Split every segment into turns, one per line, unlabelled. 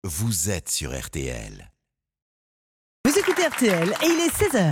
vous êtes sur RTL.
Vous écoutez RTL et il est 16h.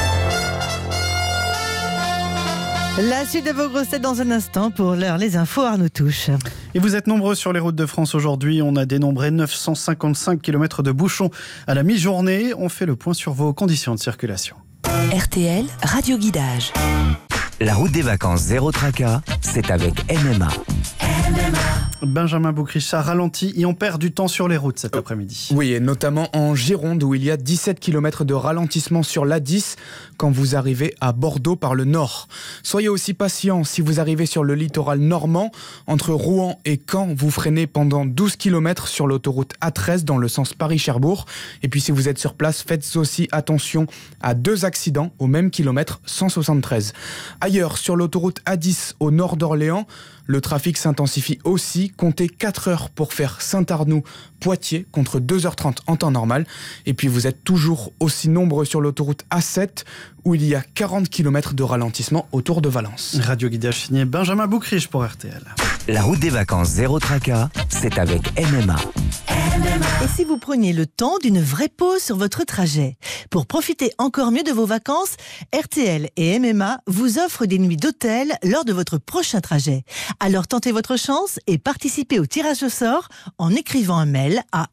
La suite de vos grosses têtes dans un instant. Pour l'heure, les infos, Arnaud Touche.
Et vous êtes nombreux sur les routes de France aujourd'hui. On a dénombré 955 km de bouchons à la mi-journée. On fait le point sur vos conditions de circulation.
RTL, Radio Guidage.
La route des vacances zéro tracas, c'est avec MMA.
Benjamin Boucrichard ralentit et on perd du temps sur les routes cet après-midi.
Oui, et notamment en Gironde où il y a 17 km de ralentissement sur l'A10 quand vous arrivez à Bordeaux par le nord. Soyez aussi patient si vous arrivez sur le littoral normand. Entre Rouen et Caen, vous freinez pendant 12 km sur l'autoroute A13 dans le sens Paris-Cherbourg. Et puis si vous êtes sur place, faites aussi attention à 2 accidents au même kilomètre 173. Ailleurs, sur l'autoroute A10 au nord d'Orléans, le trafic s'intensifie aussi. Comptez 4 heures pour faire Saint-Arnoux-Poitiers contre 2h30 en temps normal. Et puis vous êtes toujours aussi nombreux sur l'autoroute A7 où il y a 40 km de ralentissement autour de Valence.
Radio Guidage signé Benjamin Boucriche pour RTL.
La route des vacances zéro tracas, c'est avec MMA.
Et si vous preniez le temps d'une vraie pause sur votre trajet? Pour profiter encore mieux de vos vacances, RTL et MMA vous offrent des nuits d'hôtel lors de votre prochain trajet. Alors tentez votre chance et participez au tirage au sort en écrivant un mail à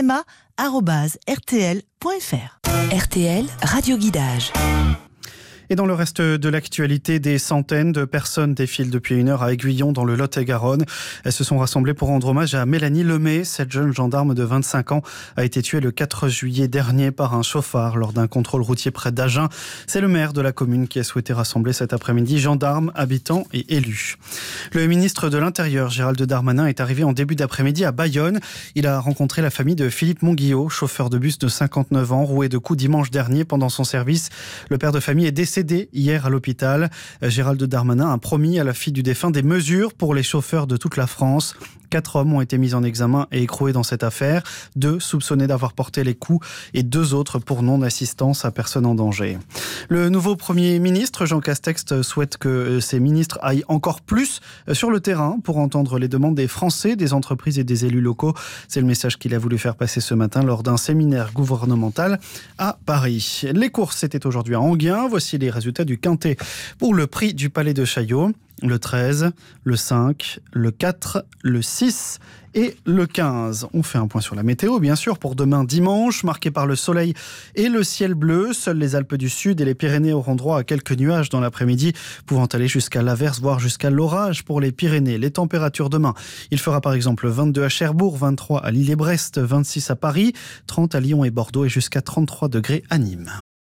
mma@rtl.fr.
RTL, Radio Guidage.
Et dans le reste de l'actualité, des centaines de personnes défilent depuis 1 heure à Aiguillon dans le Lot-et-Garonne. Elles se sont rassemblées pour rendre hommage à Mélanie Lemay. Cette jeune gendarme de 25 ans a été tuée le 4 juillet dernier par un chauffard lors d'un contrôle routier près d'Agen. C'est le maire de la commune qui a souhaité rassembler cet après-midi gendarmes, habitants et élus. Le ministre de l'Intérieur, Gérald Darmanin, est arrivé en début d'après-midi à Bayonne. Il a rencontré la famille de Philippe Monguillot, chauffeur de bus de 59 ans, roué de coups dimanche dernier pendant son service. Le père de famille est décédé hier à l'hôpital. Gérald Darmanin a promis à la fille du défunt des mesures pour les chauffeurs de toute la France. 4 hommes ont été mis en examen et écroués dans cette affaire. 2 soupçonnés d'avoir porté les coups et 2 autres pour non-assistance à personne en danger. Le nouveau Premier ministre, Jean Castex, souhaite que ses ministres aillent encore plus sur le terrain pour entendre les demandes des Français, des entreprises et des élus locaux. C'est le message qu'il a voulu faire passer ce matin lors d'un séminaire gouvernemental à Paris. Les courses, c'était aujourd'hui à Enghien. Voici les résultats du Quintet pour le prix du Palais de Chaillot. Le 13, le 5, le 4, le 6 et le 15. On fait un point sur la météo, bien sûr, pour demain dimanche, marqué par le soleil et le ciel bleu. Seules les Alpes du Sud et les Pyrénées auront droit à quelques nuages dans l'après-midi, pouvant aller jusqu'à l'averse, voire jusqu'à l'orage pour les Pyrénées. Les températures demain, il fera par exemple 22 à Cherbourg, 23 à Lille et Brest, 26 à Paris, 30 à Lyon et Bordeaux et jusqu'à 33 degrés à Nîmes.